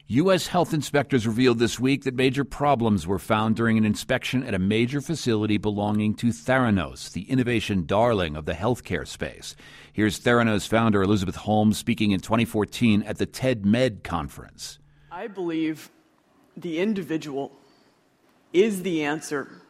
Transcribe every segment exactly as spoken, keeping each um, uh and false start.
U S health inspectors revealed this week that major problems were found during an inspection at a major facility belonging to Theranos, the innovation darling of the healthcare space. Here's Theranos founder Elizabeth Holmes speaking in twenty fourteen at the TED-Med conference. I believe the individual is the answer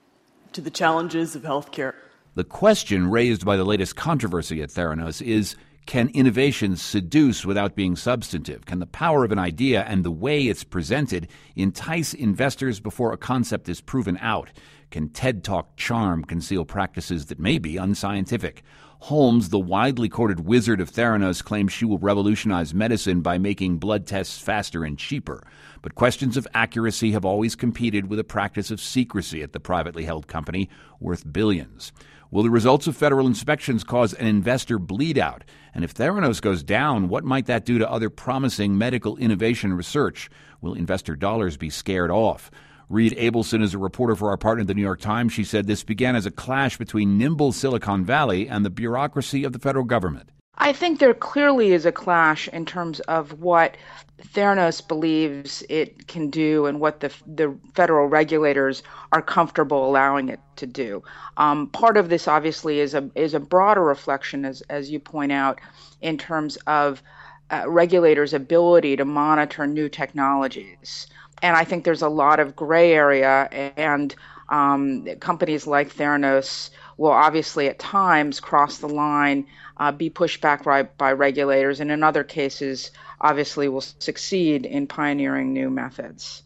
to the challenges of healthcare. The question raised by the latest controversy at Theranos is, can innovation seduce without being substantive? Can the power of an idea and the way it's presented entice investors before a concept is proven out? Can TED Talk charm conceal practices that may be unscientific? Holmes, the widely quoted wizard of Theranos, claims she will revolutionize medicine by making blood tests faster and cheaper. But questions of accuracy have always competed with a practice of secrecy at the privately held company worth billions. Will the results of federal inspections cause an investor bleed out? And if Theranos goes down, what might that do to other promising medical innovation research? Will investor dollars be scared off? Reed Abelson is a reporter for our partner, The New York Times. She said this began as a clash between nimble Silicon Valley and the bureaucracy of the federal government. I think there clearly is a clash in terms of what Theranos believes it can do and what the the federal regulators are comfortable allowing it to do. Um, part of this, obviously, is a is a broader reflection, as as you point out, in terms of uh, regulators' ability to monitor new technologies. And I think there's a lot of gray area, and um, companies like Theranos will obviously at times cross the line, uh, be pushed back by, by regulators, and in other cases, obviously will succeed in pioneering new methods.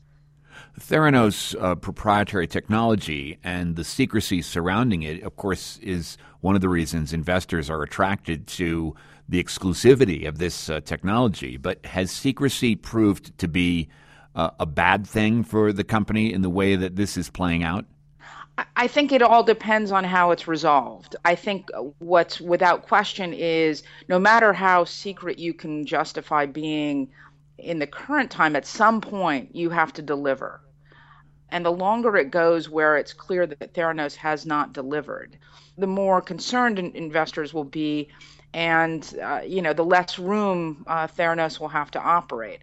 Theranos' uh, proprietary technology and the secrecy surrounding it, of course, is one of the reasons investors are attracted to the exclusivity of this uh, technology. But has secrecy proved to be uh, a bad thing for the company in the way that this is playing out? I think it all depends on how it's resolved. I think what's without question is no matter how secret you can justify being in the current time, at some point you have to deliver. And the longer it goes where it's clear that Theranos has not delivered, the more concerned in- investors will be, and uh, you know, the less room uh, Theranos will have to operate.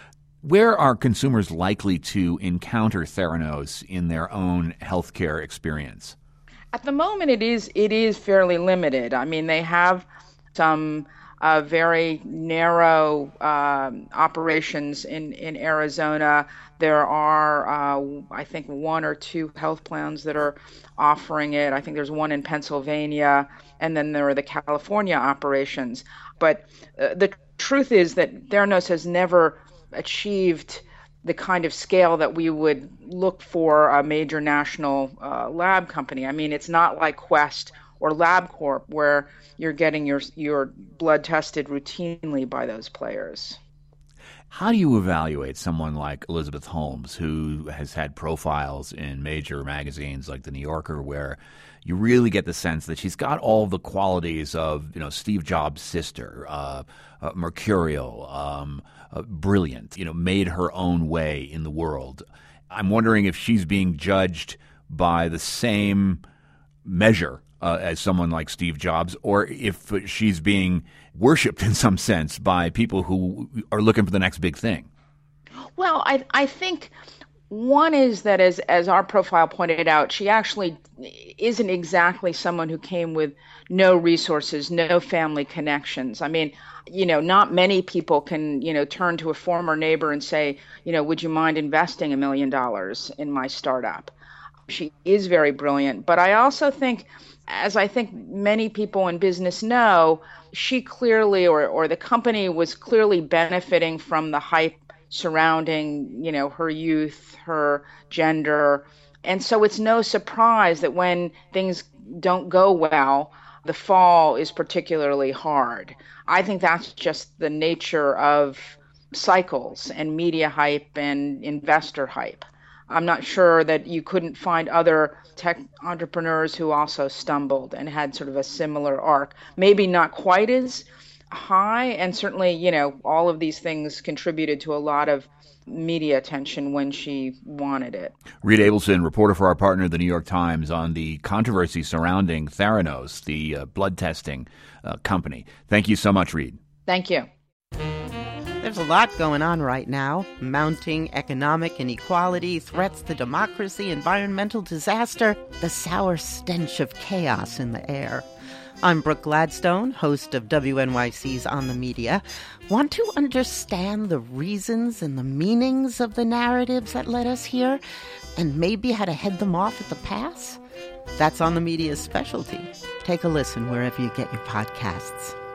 Where are consumers likely to encounter Theranos in their own healthcare experience? At the moment, it is it is fairly limited. I mean, they have some uh, very narrow uh, operations in, in Arizona. There are, uh, I think, one or two health plans that are offering it. I think there's one in Pennsylvania, and then there are the California operations. But uh, the truth is that Theranos has never achieved the kind of scale that we would look for a major national uh, lab company. I mean, it's not like Quest or LabCorp where you're getting your your blood tested routinely by those players. How do you evaluate someone like Elizabeth Holmes, who has had profiles in major magazines like The New Yorker, where you really get the sense that she's got all the qualities of, you know, Steve Jobs' sister, uh, uh, mercurial, um, uh, brilliant, you know, made her own way in the world. I'm wondering if she's being judged by the same measure uh, as someone like Steve Jobs, or if she's being worshipped in some sense by people who are looking for the next big thing. Well, I I think one is that, as as our profile pointed out, she actually isn't exactly someone who came with no resources, no family connections. I mean, you know, not many people can, you know, turn to a former neighbor and say, you know, would you mind investing a million dollars in my startup? She is very brilliant. But I also think, as I think many people in business know, she clearly, or or the company was clearly benefiting from the hype surrounding, you know, her youth, her gender. And so it's no surprise that when things don't go well, the fall is particularly hard. I think that's just the nature of cycles and media hype and investor hype. I'm not sure that you couldn't find other tech entrepreneurs who also stumbled and had sort of a similar arc. Maybe not quite as high, and certainly, you know, all of these things contributed to a lot of media attention when she wanted it. Reed Abelson, reporter for our partner, The New York Times, on the controversy surrounding Theranos, the uh, blood testing uh, company. Thank you so much, Reed. Thank you. There's a lot going on right now. Mounting economic inequality, threats to democracy, environmental disaster, the sour stench of chaos in the air. I'm Brooke Gladstone, host of W N Y C's On the Media. Want to understand the reasons and the meanings of the narratives that led us here, and maybe how to head them off at the pass? That's On the Media's specialty. Take a listen wherever you get your podcasts.